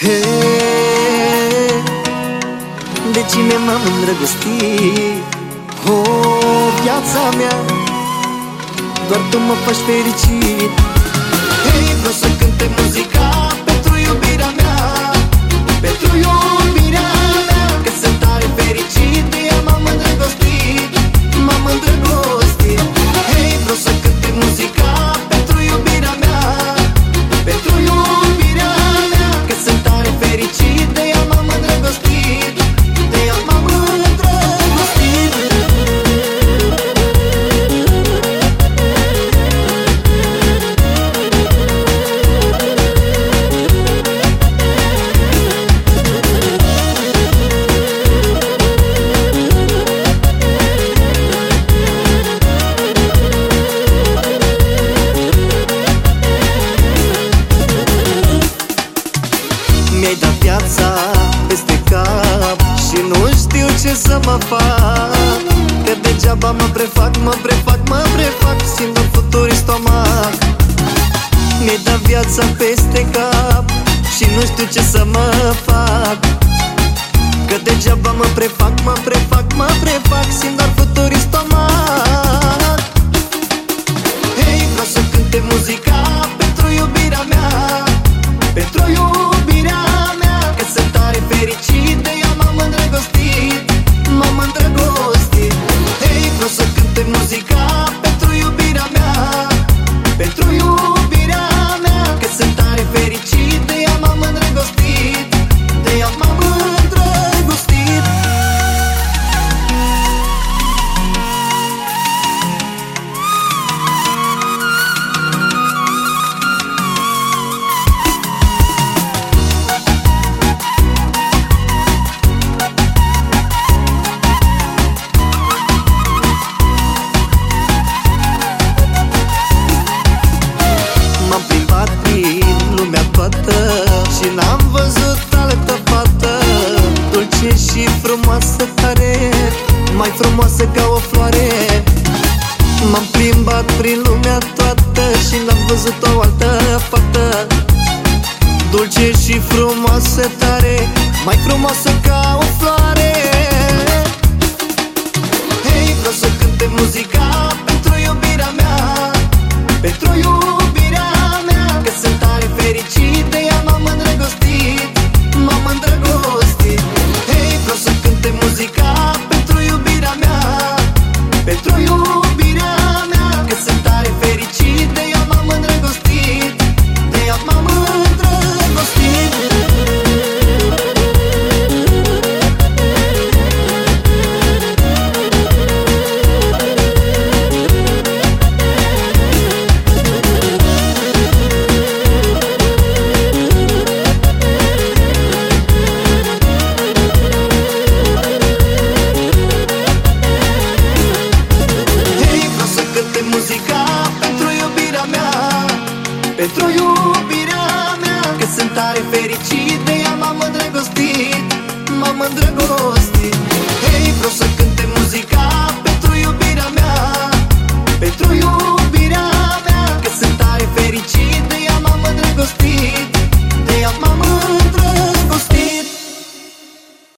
Hey, de cine m-am îndrăgostit? Viața mea, doar tu mă faci fericit. Hei, vreau să cânte muzica pentru iubirea mea, pentru iubirea mea, că sunt tare fericit, de ea m-am îndrăgostit, m-am îndrăgostit. Hei, vreau să cânte muzica pentru iubirea mea, pentru iubirea mea, că sunt tare fericit, de ea m-am îndrăgostit, de ea m-am îndrăgostit. Mi-ai dat viața peste cap și nu știu ce să mă fac, că degeaba mă prefac, simt un futur în stomac. Mi-ai dat viața peste cap și nu știu ce să mă fac, că degeaba mă prefac, simt doar futur în stomac. Hei, vreau să cânte muzica pentru iubirea mea, pentru iubirea mea, că sunt tare fericit, de ea m-am îndrăgostit, m-am îndrăgostit. Hei, vreau să cânte muzica pentru iubirea mea, pentru iubirea mea, că sunt tare fericit, de ea m-am îndrăgostit, de ea m-am îndrăgostit. M-am plimbat prin lumea toată și n-am văzut altă fată dulce și frumoasă tare, mai frumoasă ca o floare. M-am plimbat prin lumea toată și n-am văzut o altă fată dulce și frumoasă tare, mai frumoasă ca o floare. Hei, vreau să cânte muzica pentru iubirea mea, pentru iubirea mea, că sunt tare fericit, de ea m-am îndrăgostit, m-am îndrăgostit. Hei, vreau să cânte muzica pentru iubirea mea, pentru iubirea mea, că sunt tare fericit, de ea m-am îndrăgostit, de ea m-am îndrăgostit. Muzica pentru iubirea mea, pentru iubirea mea, că sunt tare fericit, de ea m-am îndrăgostit, m-am îndrăgostit.